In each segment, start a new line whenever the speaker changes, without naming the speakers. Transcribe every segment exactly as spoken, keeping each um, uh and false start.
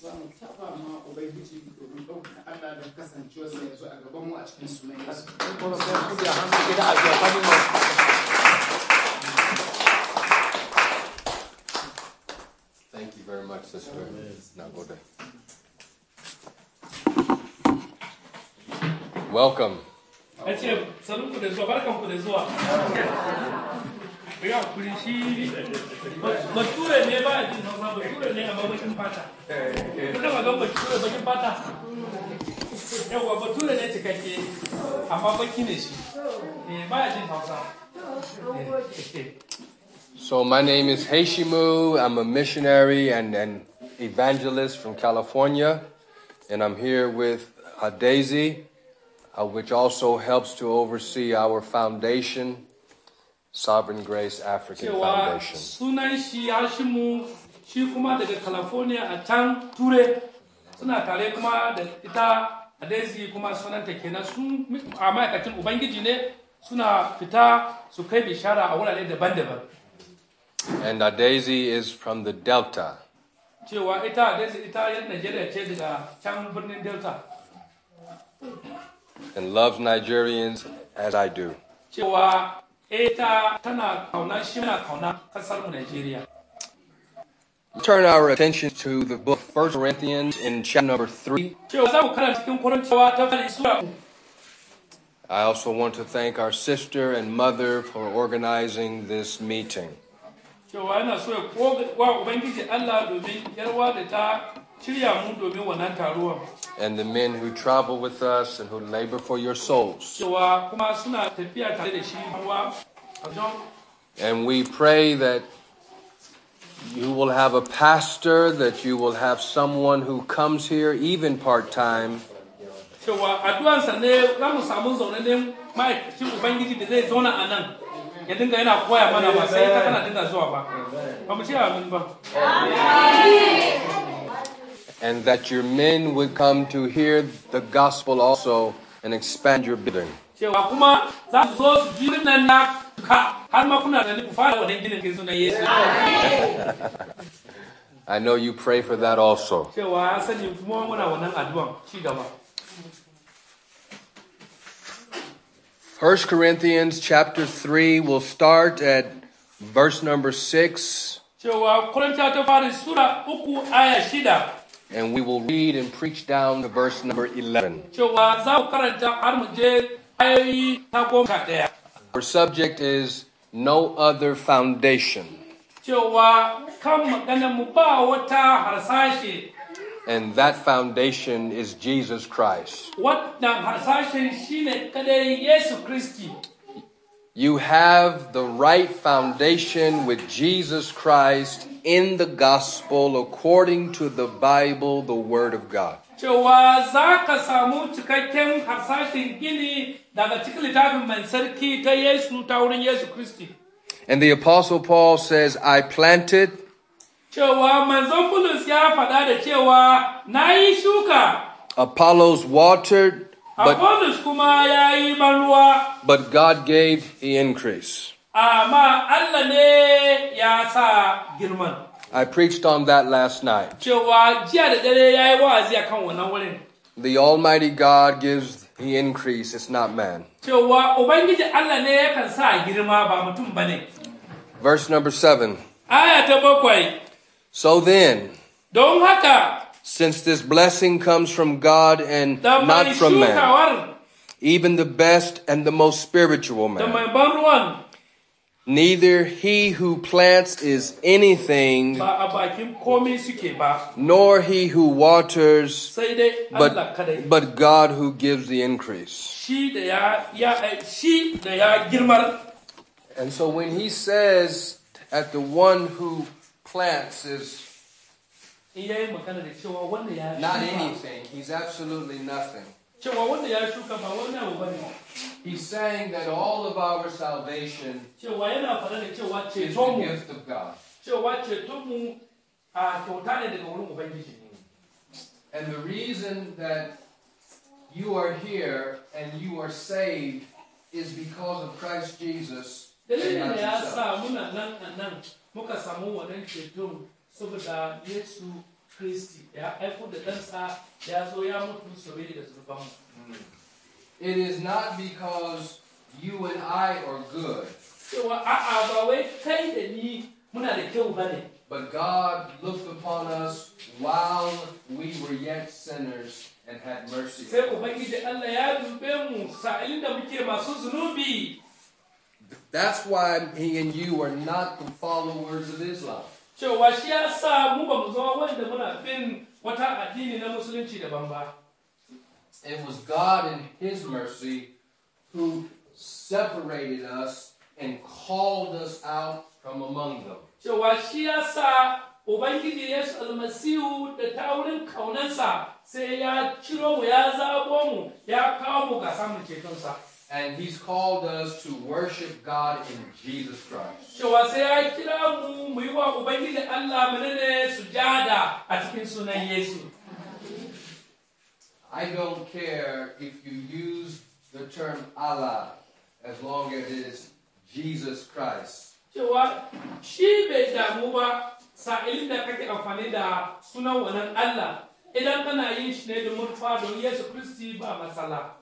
Thank you very much, sister. Now go there. Welcome. So my name is Heishimu. I'm a missionary and an evangelist from California, and I'm here with uh, Daisy, uh, which also helps to oversee our foundation, Sovereign Grace African Foundation.
Sunan shi Hashimu shi kuma daga California a can Ture suna tare kuma da ita Daisy kuma sunanta kenan sun a ma'aikacin Ubangiji ne suna fita su kai bishara a wurare daban-daban.
And uh, Daisy is from the Delta.
Cewa ita Daisy ita yan Nigeria ce daga can birnin Delta.
And loves Nigerians as I do.
Cewa ita tana kauna shi na kauna kasar mu Nigeria.
Turn our attention to the book First Corinthians in chapter number three.
Cewa za mu karanta cikin Korintiyawa ta fari sura.
I also want to thank our sister and mother for organizing this meeting.
Cewa yana so ya wa Ubangiji Allah domin yarwa da ta shirya mu domin wannan taruwan.
And the men who travel with us and who labor for your souls.
Cewa kuma suna tafiya tare da shi ruwa a John.
And we pray that you will have a pastor, that you will have someone who comes here even part-time.
Cewa addu'ansa ne za mu samu zaunannen ma'aikacin Ubangiji da zai zauna a nan. Ya dinga yana koya mana ba sai ta kana dinga zuwa ba. Ba mu ce amin ba.
And that your men would come to hear the gospel also and expand your building.
Cewa kuma za su zo su ji nan na ka har ma kuna da ku fara wannan ginin ke sunan Yesu.
I know you pray for that also.
Cewa sani kuma muna wannan addu'an ci gaba.
First Corinthians chapter three will start at verse number six.
Cewa Korintiyawa ta fara sura uku aya shida.
And we will read and preach down to verse number eleven.
Cewa za ku karanta har mu je ayoyi ta goma sha ɗaya.
Our subject is no other foundation.
Cewa kan maganar mu ba wata harsashe.
And that foundation is Jesus Christ.
Wannan harsashen shine kadai Yesu Kristi.
You have the right foundation with Jesus Christ in the gospel according to the Bible, the Word of God.
Cewa za ka samu cikakken harsashen gini daga cikin littafin mai sarki ta Yesu ta wurin Yesu Kristi.
And the Apostle Paul says, I planted.
Cewa manzon Bulus ya faɗa da cewa na yi shuka.
Apollos watered. But,
Apollos kuma ya yi ban ruwa.
but God gave the increase.
Amma Allah ne ya sa girman.
I preached on that last night.
Cewa jiya da dare ya yi wa'azi akan wannan wurin.
The Almighty God gives the increase, it's not man.
Cewa Ubangiji Allah ne yakan sa girma ba mutum bane.
Verse number seven.
Aya ta bakwai.
So then,
Don haka,
since this blessing comes from God and
da
not
mai
from man,
shukawar
even the best and the most spiritual
da mai
man,
ban ruwan
neither he who plants is anything,
ba a bakin komai suke ba,
nor he who waters,
sai dai Allah
but,
kadai.
but God who gives the increase.
Shi da ya ya shi da ya girmar.
And so when he says that the one who plants is
In yayi magana da cewa wanda ya
not
shuka,
anything, he's absolutely nothing.
cewa wanda ya shuka ba wani abu bane.
He's saying that all of our salvation
Cewa yana faɗa da cewa
is the
ceton mu,
gift of God.
cewa ceton mu a kyauta ne daga wurin Ubangiji.
And the reason that you are here and you are saved is because of Christ Jesus and
Dalilin
not
da ya
yourself.
sa muna nan a nan muka samu wannan ceton saboda Yesu Kristi ya aiko da ɗansa ya zo ya mutu saboda zunubanmu.
It is not because you and I are good,
Cewa a'a ba wai kai da ni muna da kyau bane.
but God looked upon us while we were yet sinners and had mercy.
Sai Ubangiji Allah ya dube mu sa'ilin da muke masu zunubi.
That's why he and you are not the followers of Islam.
Cewa shi ya sa mu ba mu zama wanda muna bin wata addini na musulunci daban ba.
It was God in his mercy who separated us and called us out from among them.
Cewa shi ya sa Ubangiji Yesu Almasihu da ta wurin kaunansa sai ya ciro mu ya zabo mu ya kawo mu ga samun cetonsa.
And he's called us to worship God in Jesus Christ.
Cewa sai ya kira mu mu yi wa Ubangiji Allah menene sujada a cikin sunan Yesu.
I don't care if you use the term Allah as long as it is Jesus Christ.
Cewa shi bai damu ba sa'ilin da kake amfani da sunan wannan Allah idan kana yin shi ne da murfa don Yesu Kristi ba matsala.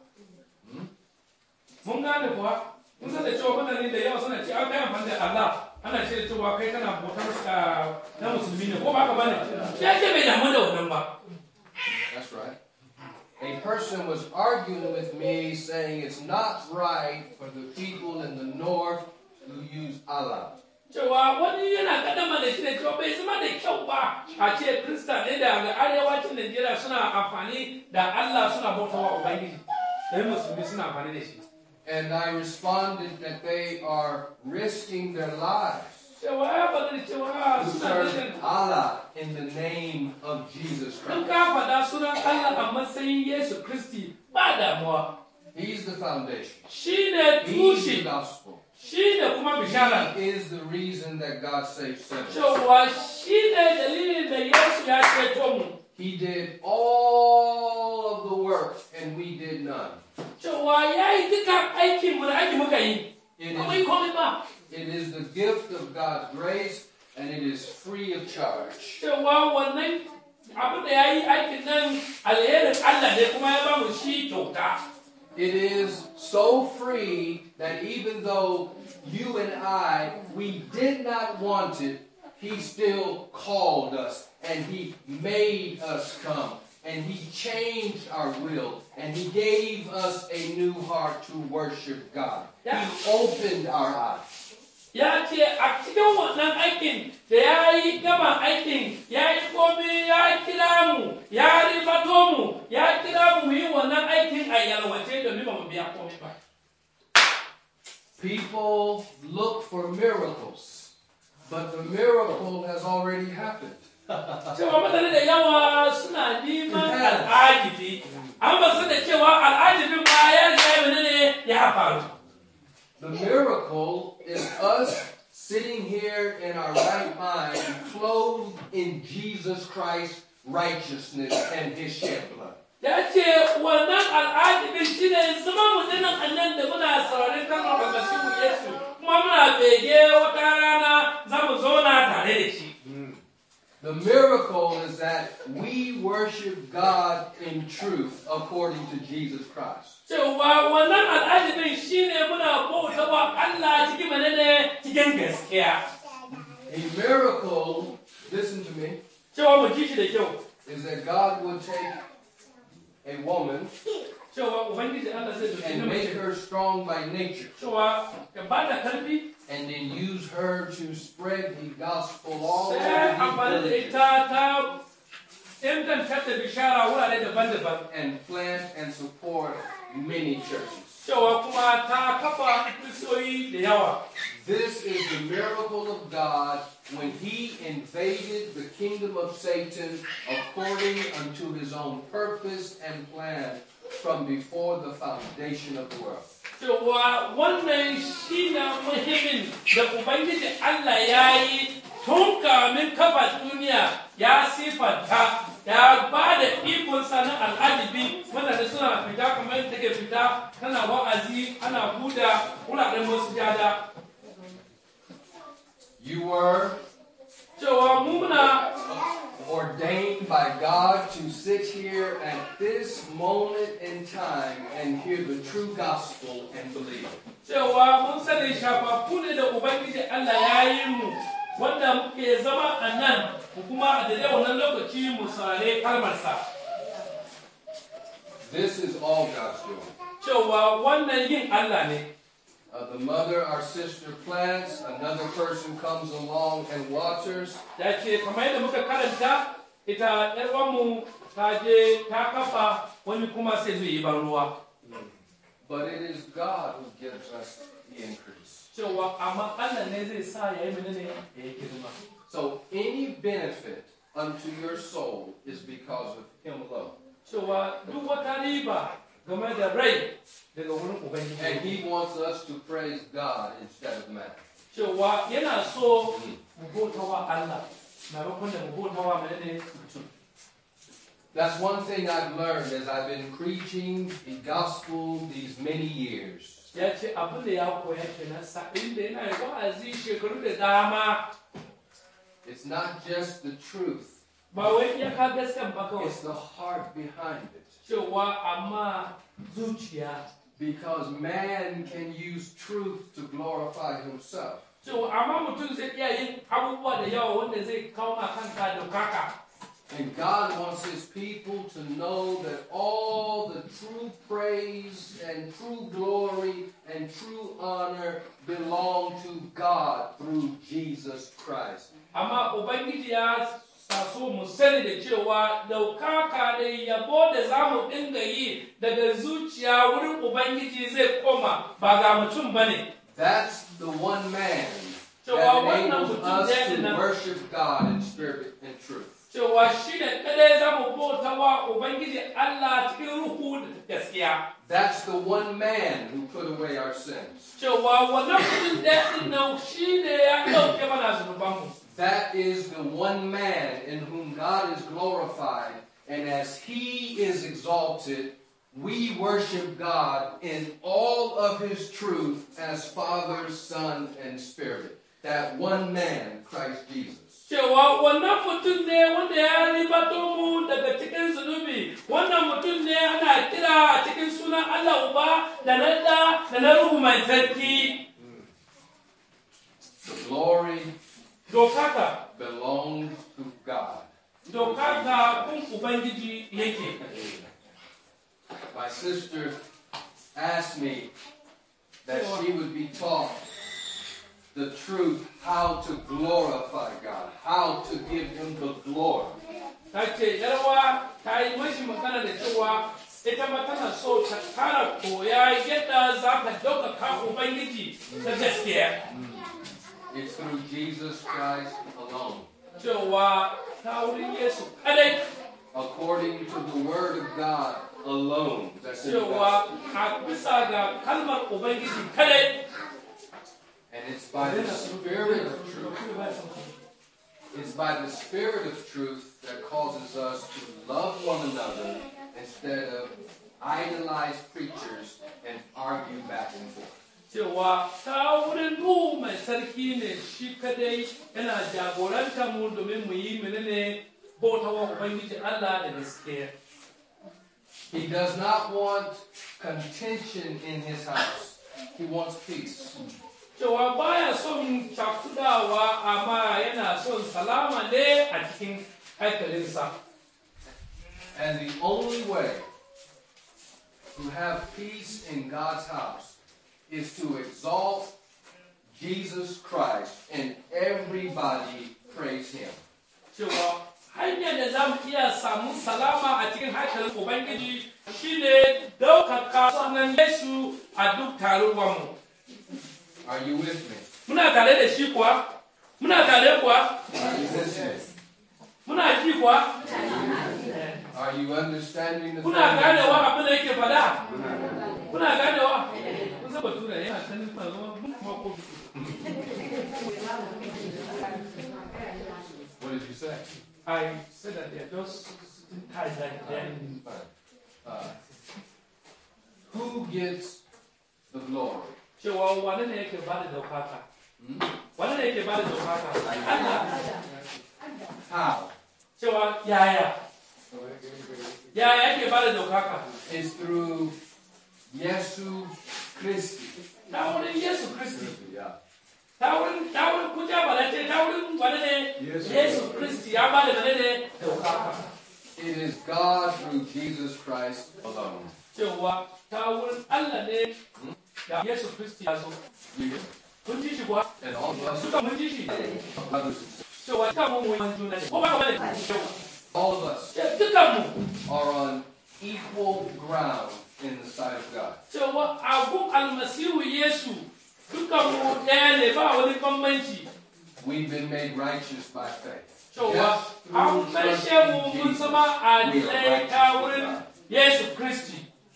Mun gane kuwa, mun san da cewa mutane da yawa suna ce an kai amfani da Allah ana ce da cewa kai kana bautar na musulmi ne ko ba ka bane. Ya ce bai damu da wannan ba.
That's right. A person was arguing with me saying it's not right for the people in the north to use Allah.
Cewa wani yana kadama da shi ne cewa bai zama da kyau ba a ce Kirista ne da arewacin Najeriya suna amfani da Allah suna bautawa Ubangiji. Sai musulmi suna amfani da shi.
And I responded that they are risking their lives
Cewa ya faɗa da cewa
to
suna
serve
rashin
Allah in the name of Jesus
in
Christ.
ka faɗa sunan Allah a matsayin Yesu Kristi ba damuwa.
He's the foundation.
Shi ne
He's the
tushe,
gospel.
shi ne kuma bishara.
He is the reason that God saved sinners.
Cewa shi ne dalilin da Yesu ya ceto mu.
He did all of the work and we did none.
Cewa ya yi duka aikin mu da aiki muka yi.
It
Ba mu yi
is,
komai ba.
it is the gift of God's grace and it is free of charge.
Cewa wannan abin da ya yi aikin nan alherin Allah ne kuma ya ba mu shi kyauta.
It is so free that even though you and I, we did not want it, he still called us and he made us come and he changed our will and he gave us a new heart to worship God.
Yeah.
He opened our eyes.
Ya ce a cikin wannan aikin da ya yi gama aikin ya yi komai ya kira mu ya ribato mu ya kira mu yi wannan aikin a yalwace domin ba mu biya komai ba.
People look for miracles, but the miracle has already happened.
Cewa mutane da yawa suna neman al'ajibi, an ba su da cewa al'ajibin ba ya riga ne ya faru.
The miracle is us sitting here in our right mind, clothed in Jesus Christ's righteousness and his shed blood.
Ya ce wannan al'ajibin shi ne zama mutumin annan da muna sauraron kalmar Almasihu Yesu kuma muna bege wata rana za mu zauna tare da shi.
The miracle is that we worship God in truth according to Jesus Christ.
Cewa wannan al'ajibin shi ne muna bauta wa Allah cikin menene cikin gaskiya.
A miracle, listen to me,
Cewa mu ji shi da kyau.
is that God would take a woman
Cewa Ubangiji Allah zai dauki
and make
namiji.
her strong by nature
Cewa ya ba da karfi
and then use her to spread the gospel all
sai
over
amfani da
these villages
ita ta inganta da bishara wurare daban-daban.
and plant and support many churches.
Cewa kuma ta kafa kristoyi da yawa.
This is the miracle of God when he invaded the kingdom of Satan according unto his own purpose and plan from before the foundation of the world.
Cewa wannan shi na muhimmin da Ubangiji Allah ya yi tun kamin kafa duniya ya sifanta ya ba da ikonsa na al'ajibi wanda suna fita kamar yadda take fita tana wa'azi ana buda wuraren masujada.
You were
Cewa mu muna
ordained by God to sit here at this moment in time and hear the true gospel and believe it.
Cewa mun sani shafafu ne da Ubangiji Allah ya yi mu wanda muke zama a nan kuma a daidai wannan lokaci mu saurare kalmarsa.
This is all God's doing.
Cewa wannan yin Allah ne.
Uh, the mother, our sister, plants, another person comes along and waters.
Da ce kamar yadda muka karanta ita ‘yar uwanmu ta je ta kafa wani kuma sai zai yi ban ruwa.
But it is God who gives us the increase.
Cewa amma Allah ne zai sa ya yi menene ya yi girma.
So any benefit unto your soul is because of Him alone.
Cewa duk wata riba game da rai daga wurin Ubangiji.
And He wants us to praise God instead of man.
Cewa yana so mu bautawa Allah maimakon da mu bautawa menene mutum.
That's one thing I've learned as I've been preaching the gospel these many years.
Ya ce abin da ya koya kenan sa'in da yana wa'azi shekaru da dama.
It's not just the truth.
Ba wai ya ka gaskiya ba kawai.
It's the heart behind it.
Cewa amma zuciya.
Because man can use truth to glorify himself.
Cewa amma mutum zai iya yin abubuwa da yawa wanda zai kawo ma kanka da kaka.
And God wants His people to know that all the true praise and true glory and true honor belong to God through Jesus Christ.
Amma Ubangiji ya so mu sani da cewa daukaka da yabo da za mu dinga yi daga zuciya wurin Ubangiji zai koma ba ga mutum ba ne.
That's the one man that enables us to worship God in spirit and truth.
Cewa shi da kadai za mu bauta wa Ubangiji Allah cikin ruhu da gaskiya.
That's the one man who put away our sins.
Cewa wannan mutum ɗaya nan shi ne ya ɗauke mana zunubanmu.
That is the one man in whom God is glorified, and as He is exalted, we worship God in all of His truth as Father, Son, and Spirit. That one man, Christ Jesus.
Cewa wannan mutum ne wanda ya ribato mu daga cikin zunubi, wannan mutum ne ana kira a cikin sunan Allah Uba da na da da na Ruhu Mai Tsarki.
The glory
Dokaka
belongs to God.
Dokaka kun Ubangiji yake.
My sister asked me that she would be taught the truth, how to glorify God, how to give Him the glory.
Tace yarwa ta yi mashi magana da cewa ita ma tana so ta kara koya yadda za ta ɗaukaka Ubangiji ta gaskiya.
It's through Jesus Christ alone.
Cewa ta wurin Yesu kadai.
According to the Word of God alone. That's in the
Cewa
gospel.
a bisa ga kalmar Ubangiji kadai.
And it's by the Spirit of truth. It's by the Spirit of truth that causes us to love one another instead of idolize preachers and argue back and forth.
Cewa ta wurin Ruhu Mai Tsarki ne shi kadai yana jagoranta mu domin mu yi menene bautawa Ubangiji Allah da gaskiya.
He does not want contention in His house. He wants peace.
Cewa baya son cakudawa amma yana son salama ne a cikin haikalinsa.
And the only way to have peace in God's house is to exalt Jesus Christ and everybody praise Him.
Cewa hanyar da za mu iya samun salama a cikin haikalin Ubangiji shine daukaka sunan Yesu a duk taruwanmu.
Are you with me?
Muna tare da shi kuwa? Muna tare kuwa?
Are you listening?
Muna ji kuwa?
Are you understanding the
Kuna
thing?
ganewa abin da yake fada? Kuna ganewa? Kun saba tura yana sanin faruwa kuma ko
What did you say?
I said that they're just ties like them.
Uh, who gets the glory?
Cewa wane ne yake ba da daukaka? Wane ne yake ba da daukaka? Allah.
How?
cewa yaya yaya yake bada daukaka
is through Yesu Christi.
ta wurin Yesu Kristi.
Yeah.
ta wurin ta wurin kuja balace ta wurin wane ne Yesu Kristi ya bada wane ne daukaka.
It is God through Jesus Christ alone.
Cewa ta wurin Allah ne da Yesu Kristi ya zo. Kun ji shi kuwa?
And all of us,
Suka mun ji shi.
brothers and sisters,
Cewa ta mun mu juna ne. Ko ba ka bane?
all of us
Dukkan mu
are on equal ground in the sight of God.
cewa abun almasihu Yesu dukkan mu ɗaya ne ba wani bambanci.
We've been made righteous by faith.
Cewa
Just
an
through
maishe
trusting
mu
in
mun
Jesus,
zama
we are
adilai ta
righteous
wurin
with God.
Yesu Kristi.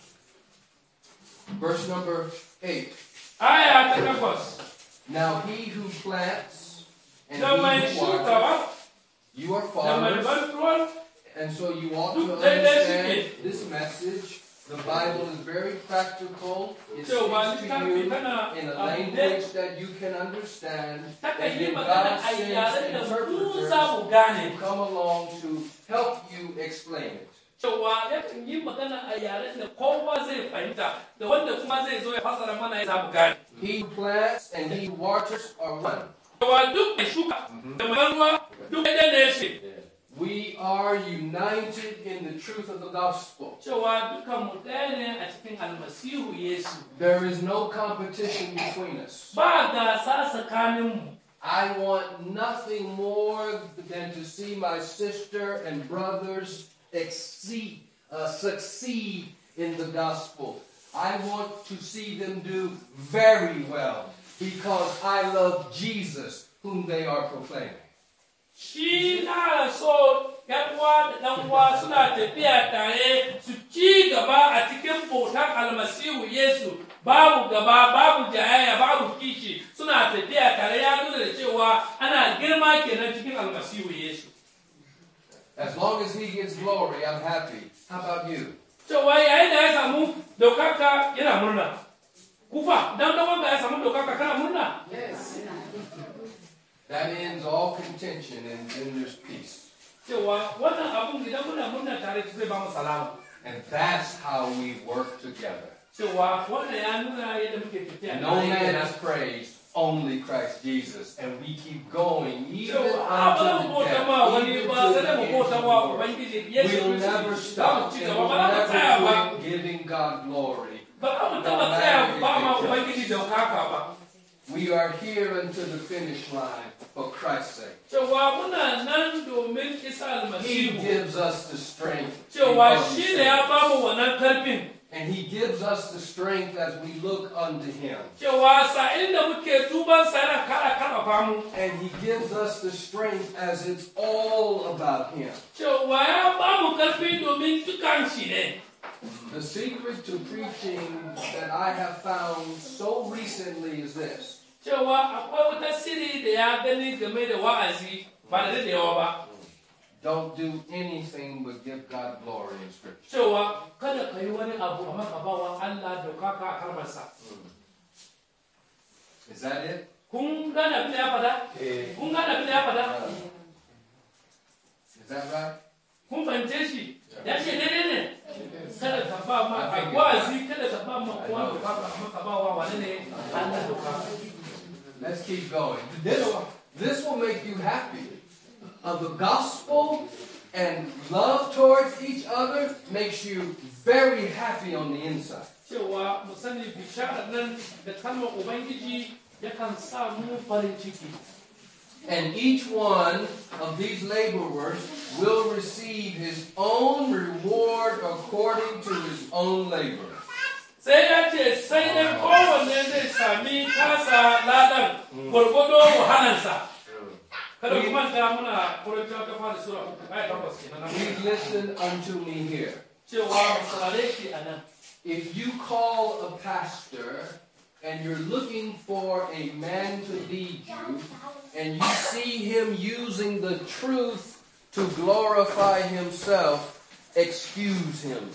Verse number eight.
Aya ta takwas.
Now he who plants and
Da mai
he who waters,
shukawa,
you are
da mai
farmers,
ban ruwan,
and so you ought to
Duk daidai
understand
suke.
this message. The Bible is very practical. It
Cewa
speaks to
littafi
you
tana
in a
abu
language that you can understand.
takan
And
yi
then
magana
God
a
sends
yaren da mu
interpreters
za mu gane.
who come along to help you explain it.
Cewa yakan yi magana a yaren da kowa zai fahimta, da wanda kuma zai zo ya fasara mana ya za mu gane.
He who plants and he who waters are one.
Cewa duk mai shuka da mai ruwa duk ɗaya ne shi.
We are united in the truth of the gospel.
Cewa dukan mu ɗaya ne a cikin almasihu Yesu.
There is no competition between us.
Ba gasa tsakaninmu.
I want nothing more than to see my sister and brothers exceed, uh, succeed in the gospel. I want to see them do very well because I love Jesus whom they are proclaiming.
Shi na so ‘yan'uwa da ɗan'uwa suna tafiya tare su ci gaba a cikin bautar almasihu Yesu, babu gaba, babu jayayya, babu kishi, suna tafiya tare ya nuna da cewa ana girma kenan cikin almasihu Yesu.
As long as he gets glory, I'm happy. How about you?
Cewa yayin da ya samu daukaka yana murna. Kufa, dan dan wanda ya samu daukaka kana murna?
Yes. That ends all contention and then there's peace.
Cewa wannan abun idan muna murna tare zai ba mu salama.
And that's how we work together.
Cewa wannan ya nuna yadda muke tafiya
No man
tare.
is praised, only Christ Jesus. And we keep going even
Cewa a ba za mu
unto the
bauta
death,
ma wani
even
ba
to
sai
the
dai mu
end
bauta
of the
wa
world.
Ubangiji Yesu
We'll never
Kristi.
stop
Za mu ci
and
gaba,
we'll
ba za mu tsaya
never
ba.
quit giving God glory.
Ba za mu taɓa tsaya ba ma Ubangiji daukaka ba.
We are here unto the finish line for Christ's sake.
Cewa muna nan domin isa
He
almasihu.
gives us the strength.
Cewa
because
shi
he
ne ya
said.
ba mu wannan karfin.
And he gives us the strength as we look unto him.
Cewa sa'in da muke duban sa yana kara karfafa mu.
And he gives us the strength as it's all about him.
Cewa ya ba mu karfi domin dukan shi ne.
The secret to preaching that I have found so recently is this.
Cewa akwai wata siri da ya gani game da wa'azi ba da daɗewa ba.
Don't do anything but give God glory in Scripture.
Cewa kada ka yi wani abu amma ka ba wa Allah daukaka a kalmarsa.
Is that it?
Kun gane abin da ya fada? Kun gane abin da ya fada?
Is that right?
Kun fahimce shi? Ya ce daidai ne? Kada ka ba ma a wa'azi, kada ka ba ma kowa daukaka amma ka ba wa wani ne Allah daukaka.
Let's keep going. This, this will make you happy. Of the gospel and love towards each other makes you very happy on the inside.
Cewa mu sani bishara nan da kalmar Ubangiji yakan sa mu farin ciki.
And each one of these laborers will receive his own reward according to his own labor.
Sai ya ce sai dai kowanne zai sami tasa ladan gwargwado wahalansa. Kada ku manta muna Korintiyawa ta fara sura uku aya takwas kenan.
Please listen unto me here.
Cewa mu saurare shi a nan.
If you call a pastor and you're looking for a man to lead you, and you see him using the truth to glorify himself, excuse him.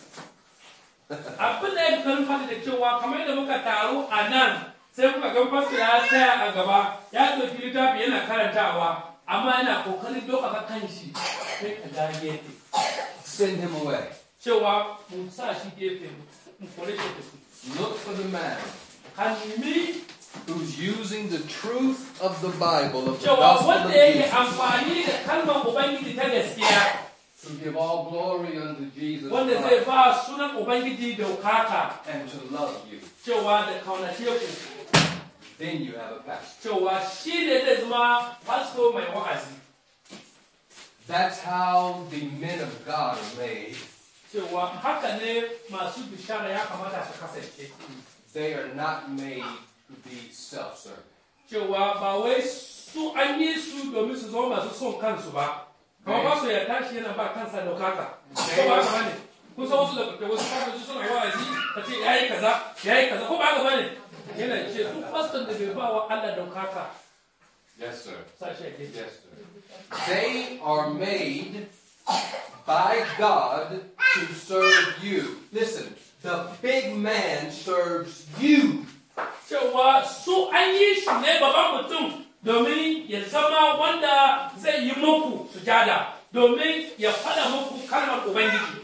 Abin da ya kan fadi da cewa kamar da muka taru a nan sai kuka ga fasto ya tsaya a gaba ya ɗauki littafi yana karantawa amma yana kokarin dokaka kanshi sai ka ga gefe.
Send him away.
Cewa mu sa shi gefe mu kore shi da su.
Look for the man
Kan nemi
who's using the truth of the Bible, of the
cewa
gospel of
wanda yake
Jesus,
amfani da kalmar Ubangiji ta gaskiya
to give all glory unto Jesus
wanda zai
Christ
ba sunan Ubangiji daukaka
and to love you.
cewa da kaunace ku
Then you have a pastor.
cewa shi ne zai zama pastor mai wa'azi.
That's how the men of God are made.
Cewa haka ne masu bishara ya kamata su kasance.
They are not made to be self-serving.
Cewa ba wai su an yi su domin su zama masu son kansu ba. Kamar ba su ya tashi yana ba kansa daukaka. Ko ba haka bane? Kusa wasu da wasu kasoci suna wa'azi ka ce yayi kaza, yayi kaza ko ba haka bane? Yana ce duk pastor da bai ba wa Allah daukaka.
Yes, sir.
Sashi ake.
Yes, sir. They are made by God to serve you. Listen, the big man serves you.
Cewa su an yi shi ne babban mutum domin ya zama wanda zai yi muku sujada domin ya fada muku kalmar Ubangiji.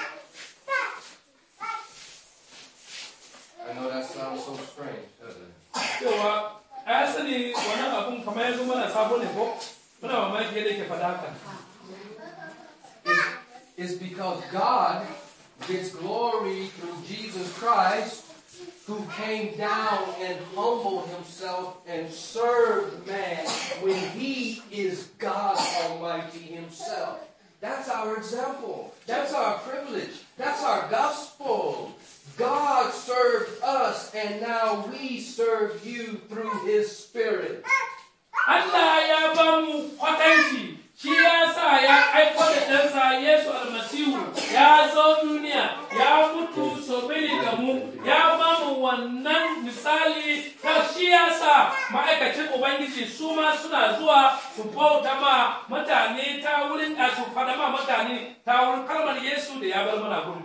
I know that sounds so strange, doesn't it?
Cewa a sani wannan abun kamar yanzu mana sabo ne ko muna mamaki yadda yake fada haka.
It's, it's because God gets glory through Jesus Christ, who came down and humbled himself and served man when he is God Almighty himself. That's our example. That's our privilege. That's our gospel. God served us, and now we serve you through his Spirit.
Allah ya ba mu kwatanci, shi ya sa ya aiko da ɗansa Yesu Almasihu ya zo duniya, ya mutu sobili ga mu, ya ba mu wannan misali ta shi ya sa ma'aikacin Ubangiji su ma suna zuwa su bauta ma mutane ta wurin a su fada ma mutane ta wurin kalmar Yesu da ya bar mana gudu.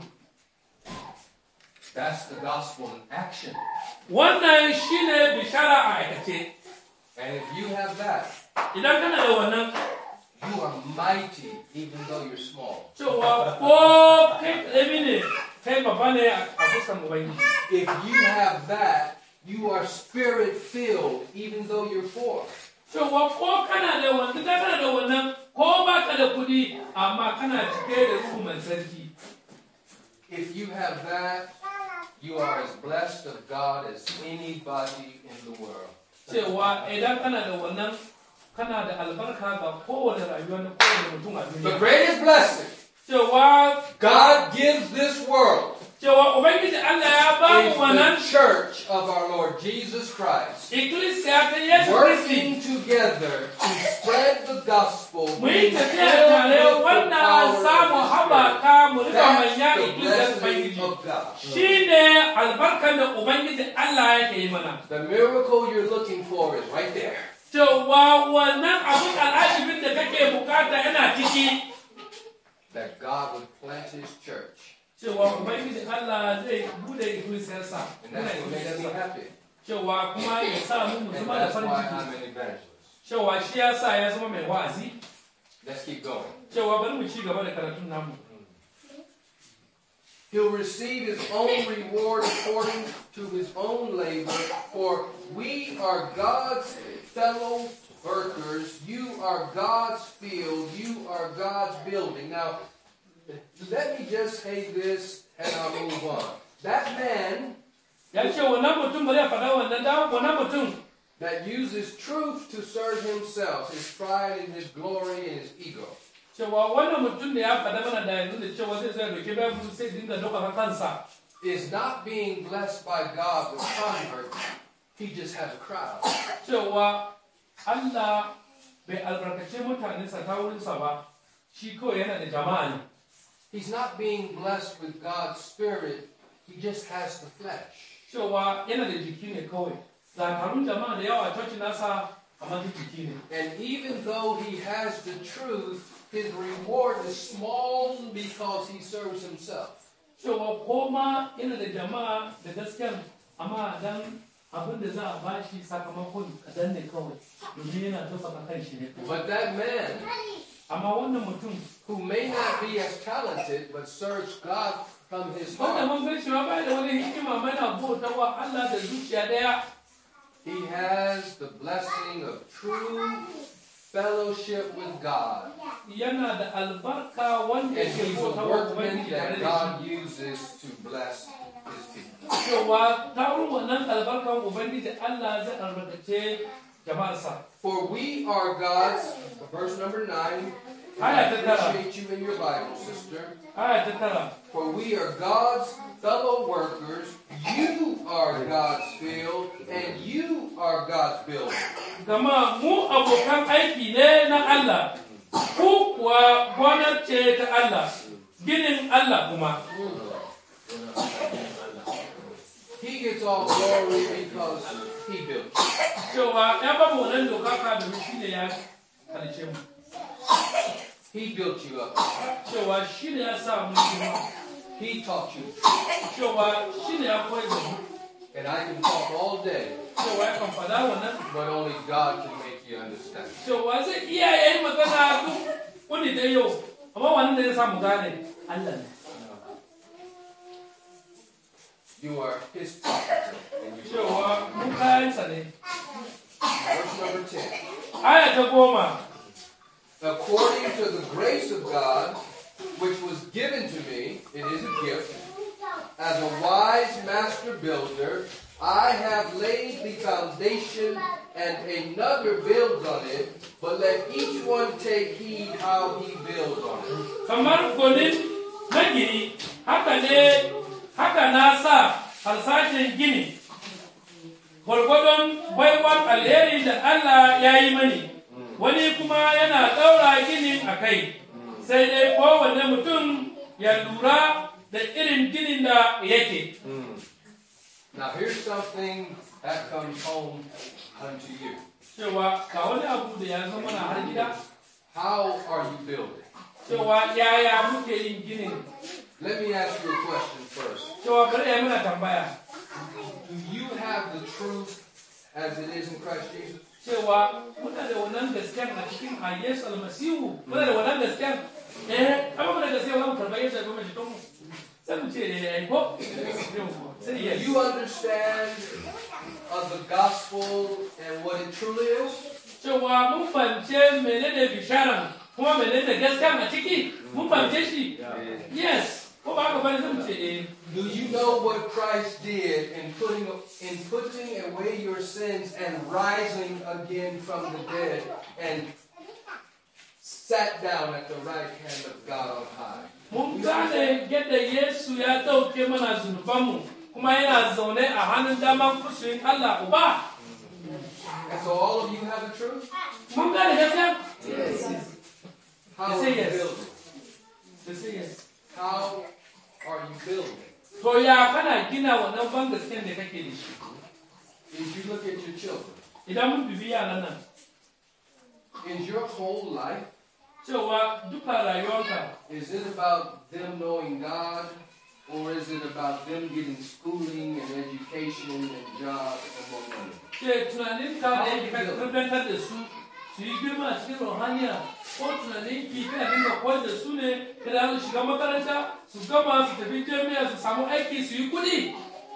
That's the gospel in action.
Wannan shi ne bishara a aikace.
And if you have that,
Idan kana da wannan,
you are mighty even though you're small.
cewa ko kai ƙarami ne, kai babba ne a fuskan Ubangiji.
If you have that, you are spirit-filled even though you're poor.
Cewa ko kana da wannan, idan kana da wannan, ko ba ka da kuɗi, amma kana cike da ruhu mai sarki.
If you have that, you are as blessed of God as anybody in the world.
Cewa idan kana da wannan, kana da albarka ga kowane rayuwa na kowane mutum a
The
duniya.
greatest blessing
Cewa
God gives this world
cewa Ubangiji Allah ya ba mu
is
wannan
the church of our Lord Jesus Christ,
ikkilisiya ta Yesu Kristi.
working together to spread the gospel,
Mu yi
being
tafiya
filled
tare
with the
wanda
power of
samu
the Spirit.
haɓaka mu riga
That's
manya
the
ikkilisiyar
blessing
Ubangiji.
of God.
Shi ne albarkar da Ubangiji Allah yake yi mana.
The miracle you're looking for is right there.
Cewa wannan abin al'ajibin da kake bukata yana ciki.
That God would plant his church.
Cewa Ubangiji Allah zai bude ikkilisiyarsa.
And that's what makes me happy.
Cewa kuma ya sa mu mu
And
zama da
that's
farin
why
ciki.
I'm an evangelist.
Cewa shi ya sa ya zama mai wa'azi.
Let's keep going.
Cewa bari mu ci gaba da karatun namu.
He'll receive his own reward according to his own labor, for we are God's fellow workers. You are God's field. You are God's building. Now, let me just say this and I'll move on. That man
Ya ce wannan mutum bari ya faɗa wannan da wannan mutum
that uses truth to serve himself, his pride and his glory and his ego,
cewa wannan mutum da ya faɗa mana da yanzu da cewa zai zai doke bayan sai dinga ɗaukaka kansa.
is not being blessed by God with converts. He just has a crowd.
Cewa Allah bai albarkace mutanensa ta wurinsa ba, shi kawai yana da jama'a ne.
He's not being blessed with God's Spirit. He just has the flesh.
Cewa yana da jiki ne kawai. Zakarun jama'a da yawa a cocin nasa amma ta jiki ne.
And even though he has the truth, his reward is small because he serves himself.
Cewa koma yana da jama'a da gaskiyar amma dan abin da za a bashi sakamakon kadan ne kawai domin yana tabbata kan shi ne.
But that man
Amma wannan mutum
who may not be as talented but serves God from his
wanda
heart,
mun ga cewa ba da wani hikima mana bautawa Allah da zuciya daya,
he has the blessing of true fellowship with God.
yana da albarka wanda
And
yake
he's a
bautawa
workman
Ubangiji tare
that
da
God
shi.
uses to bless his people.
Cewa ta wurin wannan albarkan Ubangiji Allah zai albarkace jama'arsa.
For we are God's, verse number nine, and I appreciate you in your Bible, sister.
Aya ta tara.
For we are God's fellow workers, you are God's field, and you are God's building.
Gama mu abokan aiki ne na Allah, ku kuwa gonar ce ta Allah, ginin Allah kuma.
He gets all glory because he built you.
Cewa ya ba mu wannan doka ka domin shi ne ya halice mu.
He built you up.
Cewa shi ne ya sa mu girma.
He taught you.
Cewa shi ne ya koyar da mu.
And I can talk all day,
Cewa ya kan faɗa wannan.
but only God can make you understand.
Cewa zai iya yayi magana duk wani da yau, amma wannan da ya sa mu gane Allah ne.
You are his property. And you
Cewa mu kayansa ne.
Verse number ten.
Aya ta goma.
According to the grace of God, which was given to me, it is a gift, as a wise master builder, I have laid the foundation and another builds on it, but let each one take heed how he builds on it.
Kamar gonin na gini, haka ne, haka na sa harsashen gini, gwargwadon baiwar alheri da Allah ya yi mani, wani kuma yana ɗaura ginin a kai, sai dai kowane mutum ya lura da irin ginin da yake.
Now here's something that comes home unto you.
Cewa ga wani abu da ya zama na har gida,
How are you building?
cewa yaya muke yin ginin,
Let me ask you a question first.
cewa bari ya muna tambaya,
Do you have the truth as it is in Christ Jesus?
cewa muna da wannan gaskiyan a cikin a Yesu almasihu, muna da wannan gaskiyan, eh, amma muna da gaskiya wani karɓar Yesu almasihu mai jikinmu, sai mu ce eh, ai ko? Sai
Do
yes.
you understand of the gospel and what it truly is?
Cewa mun fahimce menene bisharan kuma menene gaskiya a ciki, mun fahimce shi, yes, ko ba haka bane sai mu ce eh.
Do you know what Christ did in putting in putting away your sins and rising again from the dead and sat down at the right hand of God on high?
Mun gane yadda Yesu ya ɗauke mana zunubanmu kuma yana zaune a hannun daman kursiyin Allah Uba.
And so all of you have the truth?
Mun gane gaskiya?
How
They
are
say
you
yes.
building?
Sai sai yes.
How are you building?
To ya kana gina wannan ban gaskiyan da kake da shi?
If you look at your children,
Idan mun bibi yaran nan,
is your whole life,
cewa duka rayuwarka,
is it about them knowing God, or is it about them getting schooling and education and jobs and more money?
ce tunaninka da yake ka tabbatar da su su yi girma a cikin ruhaniya, ko tunaninki kana dinga koyar da su ne kada su shiga makaranta, su gama su tafi jami'a su samu aiki su yi kuɗi.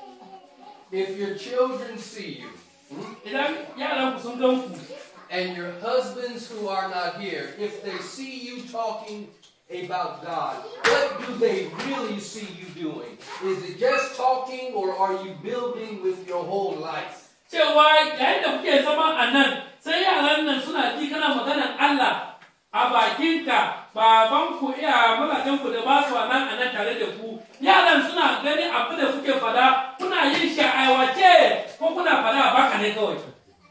If your children see you,
Idan yaran ku sun gan ku,
and your husbands who are not here, if they see you talking about God, what do they really see you doing? Is it just talking, or are you building with your whole life?
cewa yayin da kuke zama a nan, sai yaran nan suna ji kana maganar Allah a bakinka, babanku iya magadanku da ba su nan a nan tare da ku. Yaran suna gani abu da kuke fada, kuna yin shi a aiwace ko kuna fada a baka ne kawai.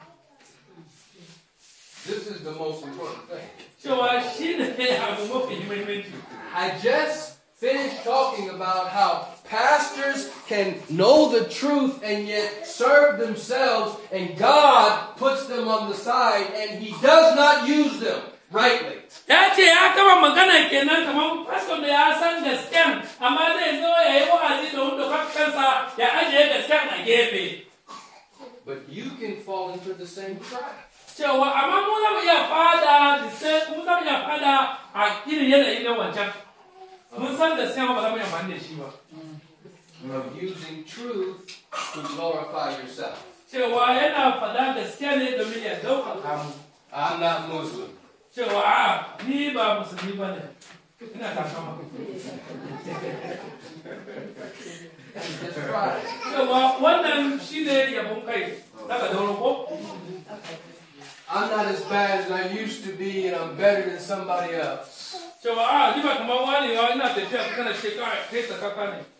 This is the most important thing.
Cewa shi ne abu mafi muhimmanci.
I just finished talking about how pastors can know the truth and yet serve themselves, and God puts them on the side and He does not use them rightly.
Ya ce ya kama magana kenan kamar pastor da ya san gaskiyan, amma zai zo ya yi wa'azi da wanda kansa ya ajiye gaskiyan a gefe.
same craft.
cewa amma mu za mu iya fada da sai mu za mu iya fada a irin yanayi na wancan mun san da sai ba za mu iya amfani da shi ba
Of using truth to glorify yourself.
cewa yana fada gaskiya ne domin ya ɗaukaka mu.
I'm not Muslim.
cewa a ni ba musulmi ba ne ina takama.
That's right.
cewa wannan shi ne yabon kai daga dauro ko.
I'm not as bad as I used to be, and I'm better than somebody else.
cewa a ni ba kamar wani ya ina tafiya kana shekara kai tsakaka ne.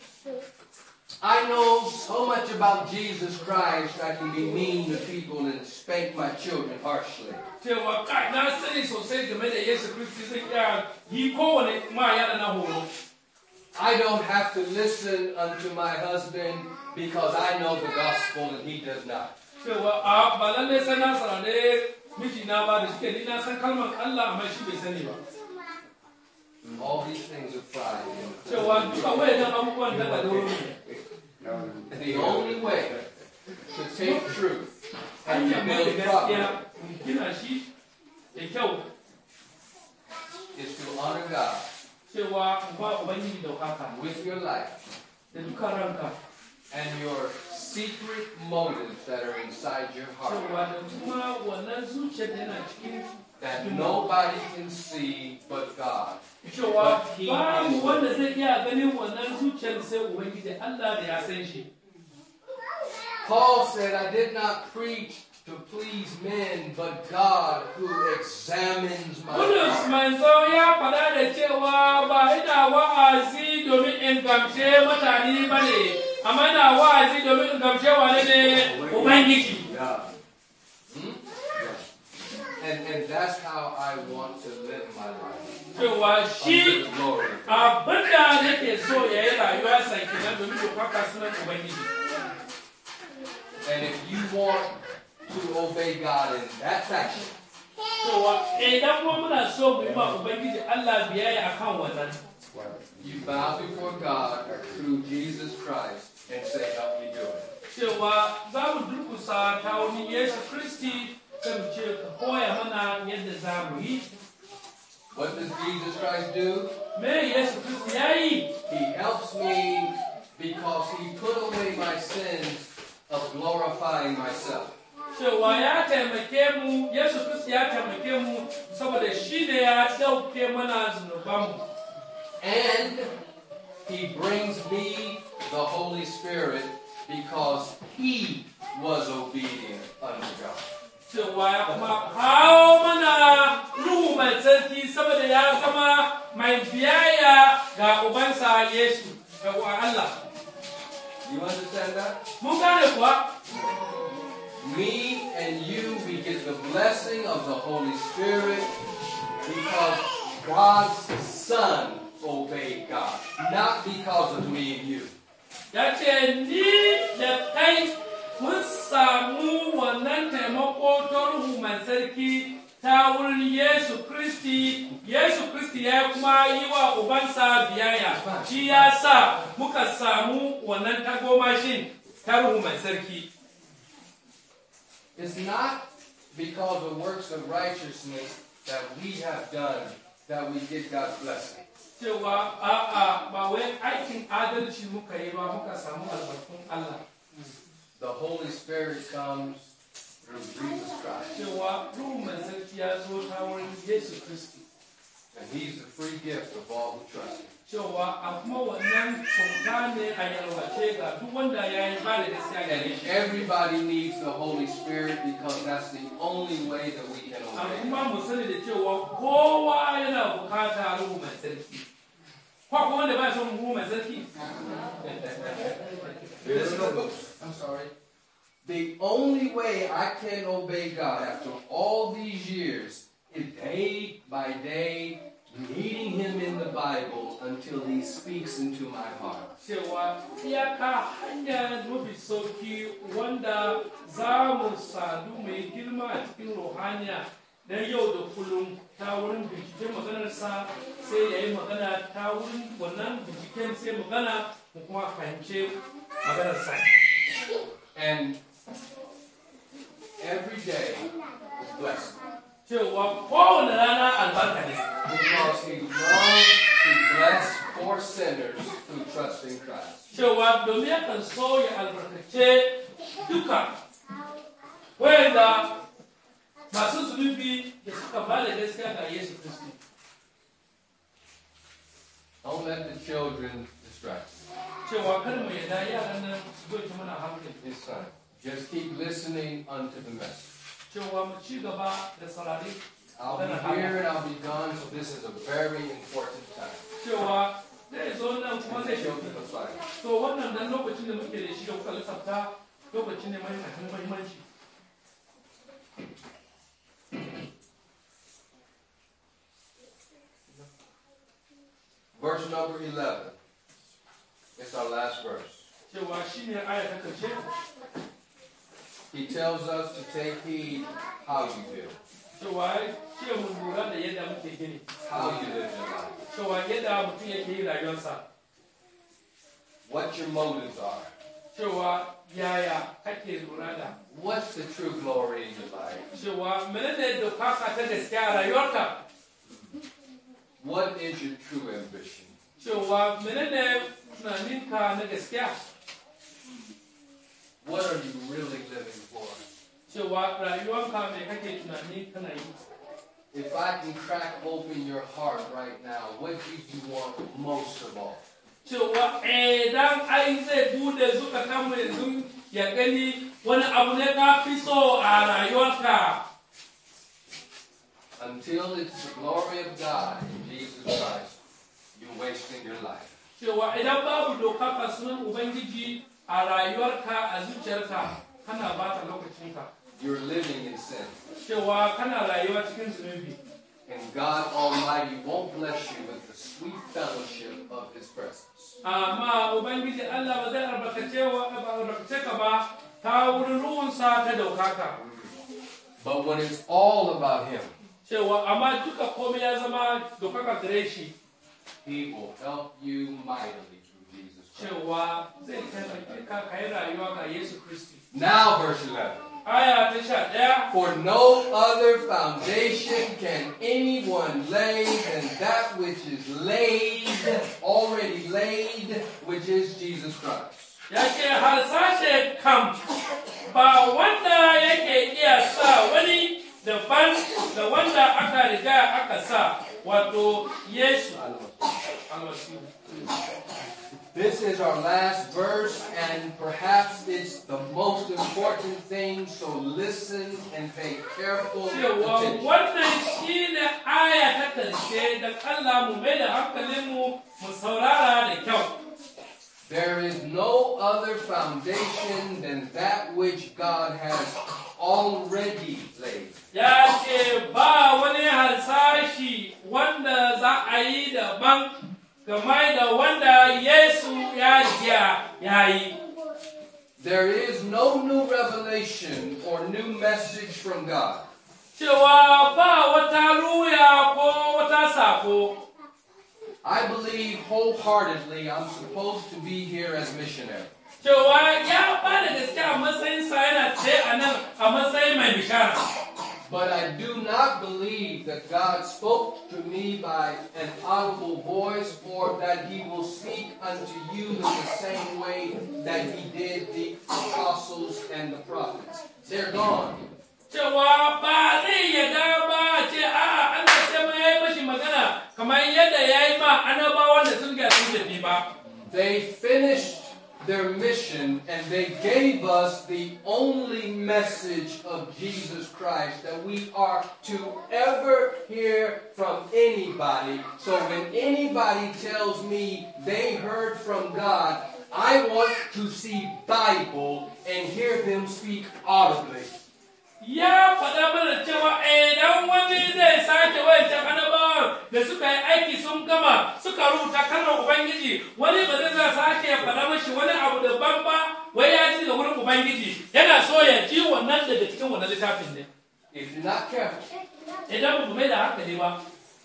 I know so much about Jesus Christ, I can be mean to people and spank my children harshly.
cewa kai na sani sosai game da Yesu Kristi zai iya yi kowane ma yana na horo.
I don't have to listen unto my husband because I know the gospel and he does not.
cewa a ba lalle sai na sarare miji na ba da shike ni na san kalmar Allah amma shi bai sani ba.
All these things are pride.
cewa duka wayannan abubuwan daga dauro ne.
The only way to take truth and to
hanyar mai
build
gaskiya
properly
mu gina shi da kyau
is to honor God
cewa ba ubangiji daukaka
with your life
da dukkan ranka
and your secret motives that are inside your heart
cewa da kuma wannan zuciyar da yana cikin
that nobody can see but God.
cewa babu wanda zai iya ganin wannan zuciyar sai ubangiji Allah da ya san shi.
Paul said, I did not preach to please men, but God who examines my
Bulus
heart.
manzo ya faɗa da cewa ba ina wa'azi domin in gamshe mutane ba ne, amma ina wa'azi domin in gamshe wane ne Ubangiji.
Hmm? And, and that's how I want to live my life.
Cewa
Under
shi
the glory.
abinda nake so ya yi rayuwa sankinan domin dokaka sunan Ubangiji.
And if you want to obey God in that fashion,
Cewa idan kuma muna so mu yi ma Ubangiji Allah biyayya akan wannan.
you bow before God through Jesus Christ and say, help me do it.
Cewa za mu durkusa ta wani Yesu Kristi sai mu ce ka koya mana yadda za mu yi.
What does Jesus Christ do?
Me Yesu Kristi ya yi.
He helps me because he put away my sins of glorifying myself.
Cewa ya taimake mu, Yesu Kristi ya taimake mu saboda shi ne ya ɗauke mana zunubanmu.
And he brings me the Holy Spirit because he was obedient unto God.
Cewa ya kuma kawo mana Ruhu mai tsarki saboda ya zama mai biyayya ga Ubansa Yesu, ga Allah.
You understand that?
Mun gane kuwa?
Me and you, we get the blessing of the Holy Spirit because God's Son obeyed God, not because of me and you.
Ya ce ni da kai mun samu wannan taimako ta Ruhu mai tsarki ta wurin Yesu Kristi. Yesu Kristi ya kuma yi wa Ubansa biyayya. Shi ya sa muka samu wannan tagomashin ta Ruhu mai tsarki.
It's not because of works of righteousness that we have done that we get God's blessing.
Cewa a'a ba wai aikin adalci muka yi ba muka samu albarkun Allah.
The Holy Spirit comes through Jesus Christ.
Cewa Ruhu mai tsarki ya zo ta wurin Yesu Kristi.
And he's the free gift of all who trust him.
Cewa a kuma wannan kyauta ne a yalwace ga duk wanda ya yi ba da gaskiya gare
And
shi.
everybody needs the Holy Spirit because that's the only way that we can
A
obey.
kuma mu sani da cewa kowa yana bukata Ruhu mai tsarki. Ko kuma wanda ba son Ruhu mai tsarki?
This is the, I'm sorry. The only way I can obey God after all these years is day by day reading Him in the Bible until He speaks into my heart.
Cewa iyaka hanya mafi sauki wanda za mu sadu mai girma a cikin ruhaniya na yau da kullum ta wurin binciken maganarsa sai ya yi magana ta wurin wannan binciken sai magana mu kuma fahimce maganarsa.
And every day is blessed.
cewa kowane rana albarka ne.
Because he loves to bless poor sinners who trust in Christ.
Cewa domin yakan so ya albarkace duka wanda masu zunubi da suka ba da gaskiya ga Yesu Kristi.
Don't let the children distract you.
Cewa kar mu yarda yaran nan su zo mana hankali.
His son. Just keep listening unto the message.
Cewa mu ci gaba da saurari.
I'll be here and I'll be gone, so this is a very important time.
Cewa zai zo nan kuma zai
Show
shafi.
to the fire.
To wannan dan lokacin da muke da shi da kuka lissafta lokacin ne mai muhimmanci.
Verse number eleven. It's our last verse.
Cewa shine aya ta karshe.
He tells us to take heed how you do,
Cewa ce mu lura da yadda muke gini.
how you live your life,
Cewa yadda mutum yake yi rayuwarsa.
what your motives are,
Cewa yaya kake lura da.
what's the true glory in your life,
Cewa menene doka ka ta gaskiya a rayuwarka.
what is your true ambition.
Cewa menene tunaninka na gaskiya.
What are you really living for?
Cewa rayuwarka mai kake tunani kana yi.
If I can crack open your heart right now, what do you want most of all?
Cewa idan ai zai bude zukatan mu yanzu ya gani wani abu ne ka fi so a rayuwarka.
Until it's the glory of God in Jesus Christ, you're wasting your life.
Cewa idan babu doka ka sunan Ubangiji a rayuwarka a zuciyarka kana ba ta lokacinka.
You're living in sin.
Cewa kana rayuwa cikin zunubi.
And God Almighty won't bless you with the sweet fellowship of His presence.
Amma Ubangiji Allah ba zai albarkace wa ba albarkace ka ba ta wurin ruwansa ta daukaka.
But when it's all about Him,
Cewa amma duka komai ya zama daukaka gare shi.
He will help you mightily through Jesus Christ.
Cewa zai taimake ka kai rayuwa ga Yesu Kristi.
Now, verse eleven.
Aya ta sha ɗaya.
For no other foundation can anyone lay than that which is laid, already laid, which is Jesus Christ.
Ya ce harsashe kam ba wanda yake iya sa wani daban da wanda aka riga aka sa wato Yesu almasihu.
This is our last verse, and perhaps it's the most important thing, so listen and pay careful
Cewa
attention.
wannan shi ne aya ta ƙarshe da Allah mu mai da hankalinmu mu saurara da kyau.
There is no other foundation than that which God has already laid.
Ya ce ba wani harsashi wanda za a yi daban game da wanda Yesu ya riga ya yi.
There is no new revelation or new message from God.
Cewa ba wata ruya ko wata sako.
I believe wholeheartedly I'm supposed to be here as missionary.
Cewa ya ba da gaske a matsayinsa yana ce a nan a matsayin mai bishara.
But I do not believe that God spoke to me by an audible voice, or that He will speak unto you in the same way that He did the apostles and the prophets. They're gone.
Cewa ba zai yada ba ce a Allah sai ma ya yi mashi magana kamar yadda ya yi ma annabawan da sun ga sun tafi ba.
They finished their mission and they gave us the only message of Jesus Christ that we are to ever hear from anybody. So when anybody tells me they heard from God, I want to see Bible and hear them speak audibly.
Ya faɗa mana cewa idan wani zai sake wancan annabawan da suka yi aiki sun gama suka rubuta kalmar Ubangiji, wani ba zai sake faɗa mashi wani abu daban ba, wai ya ji da wurin Ubangiji yana so ya ji wannan daga cikin wannan littafin ne.
If you're not careful,
Idan ba mai da hankali ba,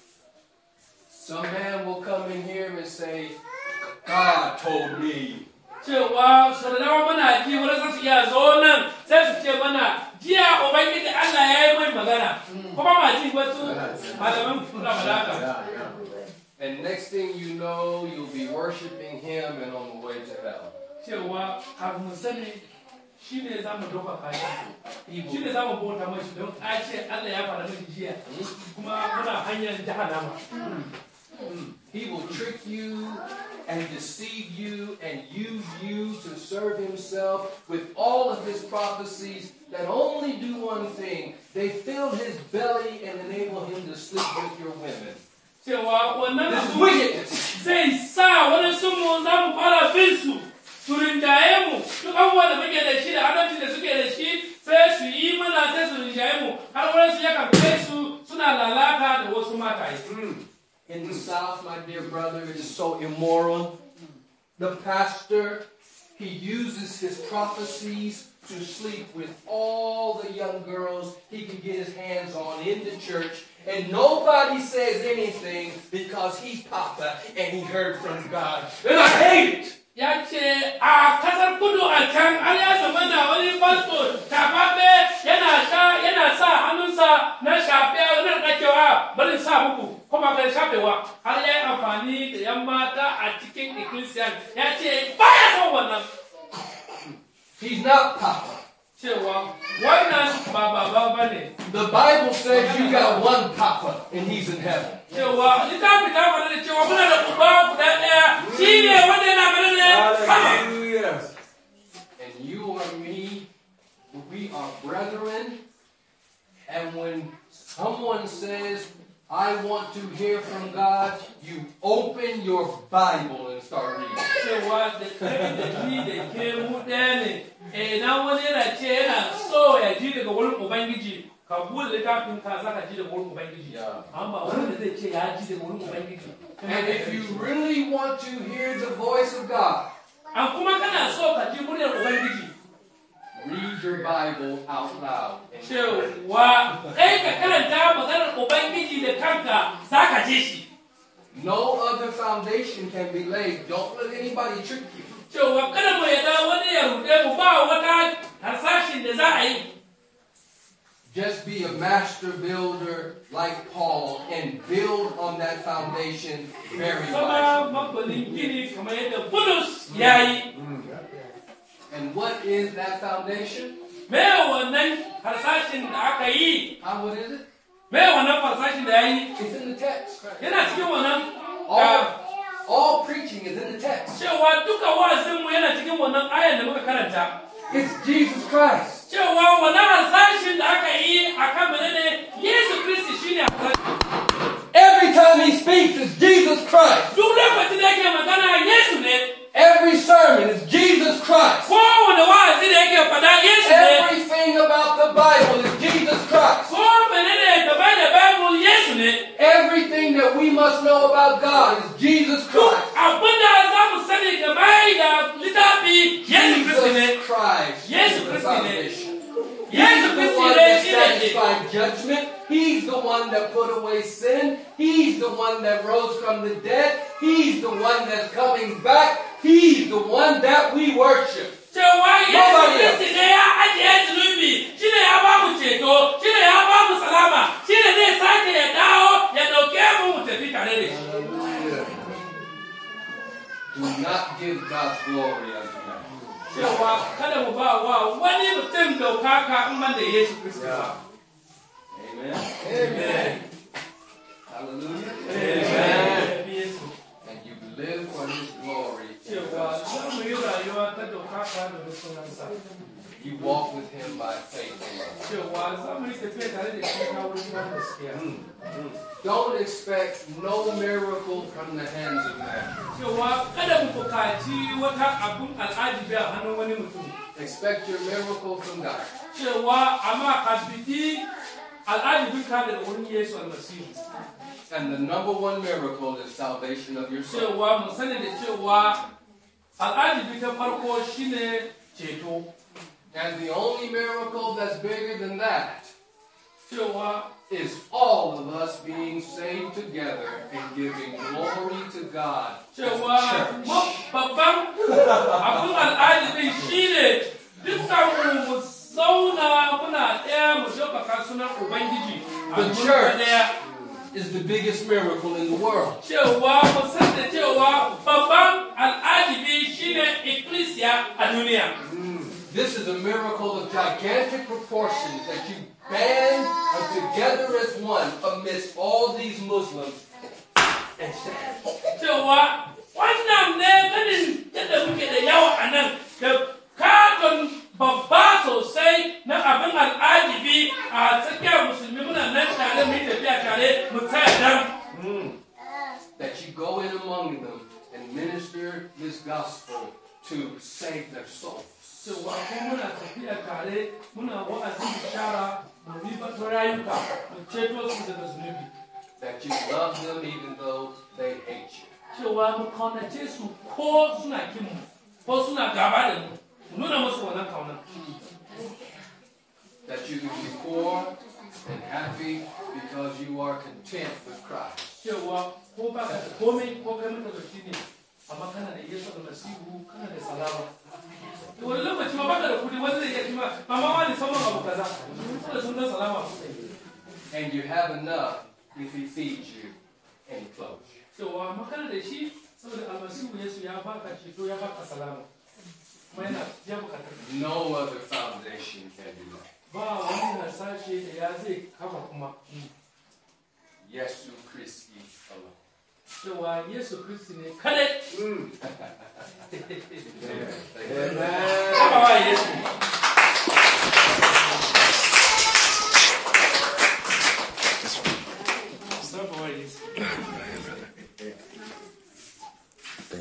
some man will come in here and say, God told me.
cewa sau da dama muna ji wani za su iya zo nan sai su ce mana jiya ubangiji Allah ya yi mai magana kuma ma ji wasu malaman kula malaka.
And next thing you know, you'll be worshiping him and on the way to hell.
Cewa kafin mu sani shi ne za mu doka kashi, shi ne za mu bauta mashi don a ce Allah ya fara mashi jiya kuma muna hanyar jahannama.
He will trick you and deceive you and use you to serve himself with all of his prophecies that only do one thing. They fill his belly and enable him to sleep with your women.
Cewa wannan
This is
abu
wickedness.
zai sa wani sun mu za mu fara bin su, su rinjaye mu, duk abubuwan da muke da shi da adalci da suke da shi sai su yi mana sai su rinjaye mu, har wani su yakan kai su suna lalata da wasu mataye.
In the South, my dear brother, it is so immoral. The pastor, he uses his prophecies to sleep with all the young girls he can get his hands on in the church. And nobody says anything because he's Papa and he heard from God. And I hate it.
Ya ce a kasar kudu a can an ya zama na wani pastor tafafe yana sha yana sa hannunsa na shafe na dakewa bari sa muku kuma kai shafewa har ya yi amfani da yan mata a cikin ecclesia ya ce baya son wannan.
He's not Papa.
Cewa wannan ba baba bane.
The Bible says you got one Papa and he's in heaven.
Cewa littafi ta faɗa da cewa muna da uba guda ɗaya shi ne wanda yana mana ne sama.
Hallelujah. And you or me, we are brethren. And when someone says, I want to hear from God, you open your Bible and start reading.
Cewa da kai da ni da ke mu ɗaya ne. Idan wani yana ce yana so ya ji daga wurin Ubangiji, ka buɗe littafin ka za ka ji daga wurin Ubangiji. Amma wanda zai ce ya ji daga wurin Ubangiji.
And if you really want to hear the voice of God,
An kuma kana so ka ji muryar Ubangiji.
read your Bible out loud. And
Cewa kai ka karanta maganar Ubangiji da kanka za ka ji shi.
no other foundation can be laid. Don't let anybody trick you.
Cewa kada mu yadda wani ya ruɗe mu ba wata harsashin da za a yi.
Just be a master builder like Paul and build on that foundation very wisely.
Sama mabalin gini kamar yadda Bulus ya yi.
And what is that foundation?
Me wannan harsashin da aka yi?
How what is it?
Me wannan harsashin da ya yi?
It's in the text.
Yana cikin wannan
All, all preaching is in the text.
cewa duka wa'azinmu yana cikin wannan ayan da muka karanta.
It's Jesus Christ.
Cewa wannan harsashin da aka yi a kan menene Yesu Kristi shine harsashin.
Every time he speaks, it's Jesus Christ.
Duk lokacin da yake magana Yesu ne.
Every sermon is Jesus Christ.
Kowane wa'azi da yake faɗa Yesu ne.
Everything about the Bible is Jesus Christ.
Ko menene gaba da Bible Yesu ne.
Everything that we must know about God is Jesus
Duk
Christ.
abinda za mu sani game da littafi Yesu Kristi ne.
Jesus Christ
Yes,
is the
Christ.
foundation.
Yesu
He's the
Kristi
one
ne
that
shi ne.
satisfied judgment. He's the one that put away sin. He's the one that rose from the dead. He's the one that's coming back. He's the one that we worship.
Cewa Yesu
Nobody else.
Kristi ne ya ajiye zunubi, shi ne ya ba mu ceto, shi ne ya ba mu salama, shi ne zai sake ya dawo ya dauke mu mu tafi tare da shi.
Do not give God's glory unto man.
Cewa kada mu ba wa wani mutum daukaka in ban da Yesu Kristi ba.
Amen. Amen. Hallelujah.
Amen.
And you live for His glory.
Cewa za mu yi rayuwa ta daukaka da sunansa.
You walk with Him by faith alone.
Cewa za mu yi tafiya tare da shi ta wurin ban gaskiya.
Don't expect no miracle from the hands of man.
Cewa kada mu bukaci wata abun al'ajibi a hannun wani mutum.
Expect your miracle from God.
Cewa amma ka bidi al'ajibin ka daga wurin Yesu almasihu.
And the number one miracle is salvation of your soul.
Cewa mu sani da cewa al'ajibi ta farko shine ceto.
And the only miracle that's bigger than that
Cewa
is all of us being saved together and giving glory to God.
cewa babban abun al'ajibi shine dukkan mu zauna kuna ɗaya mu ɗaukaka sunan Ubangiji.
The church is the biggest miracle in the world.
Cewa mu san da cewa babban al'ajibi shine ecclesia a duniya.
This is a miracle of gigantic proportions that you band together as one amidst all these Muslims and stand.
Cewa wannan ne ganin yadda muke da yawa a nan da katon babba sosai na abin al'ajibi a tsakiyar musulmi muna nan tare mu yi tafiya tare mu tsaya dan.
That you go in among them and minister this gospel to save their souls.
Cewa ko muna tafiya tare muna wa'azin bishara mu ribato rayuka mu ceto su daga zunubi.
That you love them even though they hate you.
Cewa mu kaunace su ko suna kin mu ko suna gaba da mu mu nuna musu wannan kaunar.
That you can be poor and happy because you are content with Christ.
Cewa ko ba ka da komai ko kai matalauci ne amma kana da Yesu Almasihu kana da salama. Wani lokaci ma baka da kudi wanda zai iya kima amma wani saman abu kaza saboda sun ga salama.
And you have enough if He feeds you and He clothes you.
Cewa makana da shi saboda Almasihu Yesu ya baka ceto ya baka salama. Kuma yana ya bukatar.
No other foundation can be laid.
Ba wani hasashe da ya zai kafa kuma.
Yesu Kristi alone.
Cewa Yesu Kristi ne kadai.
Amen.
Kama wa Yesu.